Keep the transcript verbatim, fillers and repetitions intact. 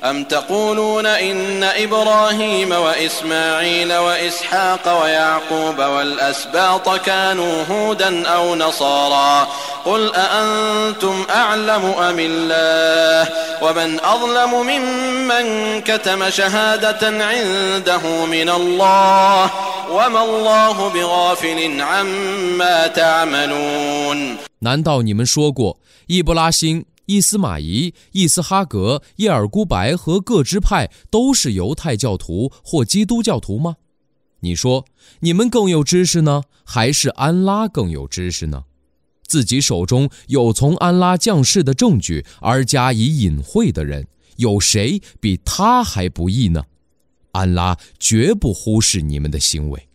أم تقولون إن إبراهيم وإسماعيل وإسحاق ويعقوب والأسباط كانوا هودا أو نصارى قل أأنتم أعلم أم الله ومن أظلم ممن كتم شهادة عنده من الله وما الله بغافل عما تعملون。 难道你们说过易布拉欣、伊斯玛仪、伊斯哈格、叶尔孤白和各支派都是犹太教徒或基督教徒吗？你说你们更有知识呢，还是安拉更有知识呢？自己手中有从安拉降世的证据而加以隐晦的人，有谁比他还不义呢？安拉绝不忽视你们的行为。